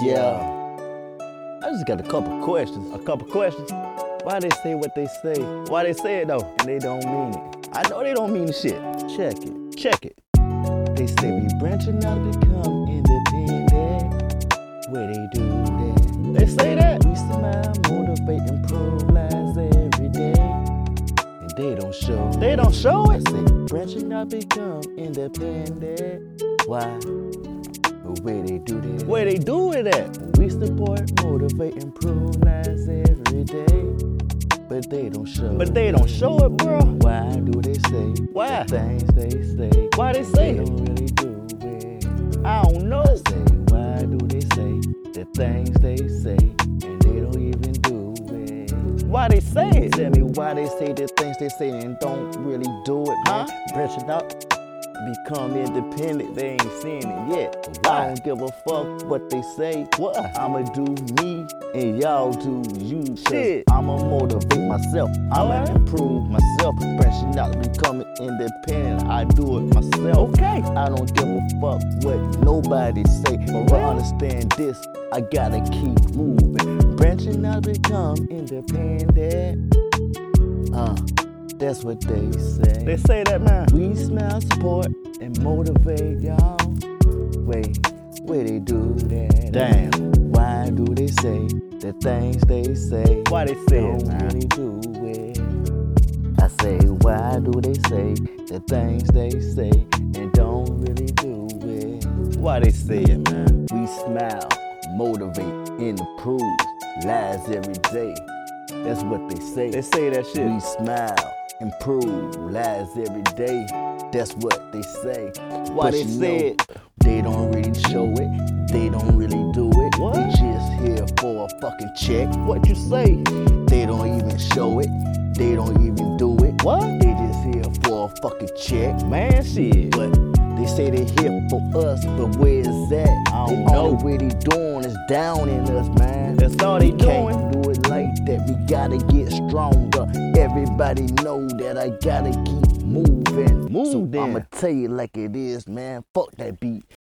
Yeah. I just got a couple questions. Why they say what they say? Why they say it though? And they don't mean it. I know they don't mean the shit. Check it. They say we branching out to become independent. Where they do that? They say that. We smile, motivate, improve lives every day. And they don't show it. They don't show it. I say branching out become independent. Why? Where they do that? Where they do it at? We support, motivate, improve lives every day. But they don't show it, bro. Why do they say the things they say? Why they say it? They don't really do it. I don't know. I say, why do they say the things they say and they don't even do it? Why they say it? Tell me why they say the things they say and don't really do it, man. Branching out, become independent, they ain't seen it yet. I don't give a fuck what they say. What? I'ma do me and y'all do you. Shit. I'ma motivate myself. I'ma improve myself. Branching out, becoming independent. I do it myself. Okay. I don't give a fuck what nobody say. But I understand this, I gotta keep moving. Branching out, become independent. That's what they say. They say that, man. We smile, support, and motivate y'all. Wait, where they do that? Damn. Why do they say the things they say? Why they say it, man? Really do it. I say, why do they say the things they say and don't really do it? Why they say it, man? We smile, motivate, and improve lives every day. That's what they say. They say that shit. We smile, improve lives every day. That's what they say. Why they say it? They don't really show it. They don't really do it. What? They just here for a fucking check. What you say? They don't even show it. They don't even do it. What? They just here for a fucking check. Man, shit. But they say they here for us, but where is that? I don't know. What they doing is down in us, man. That's all they doing. Can't do it like that. We gotta get stronger. Everybody know that I gotta keep moving. So I'ma tell you like it is, man. Fuck that beat.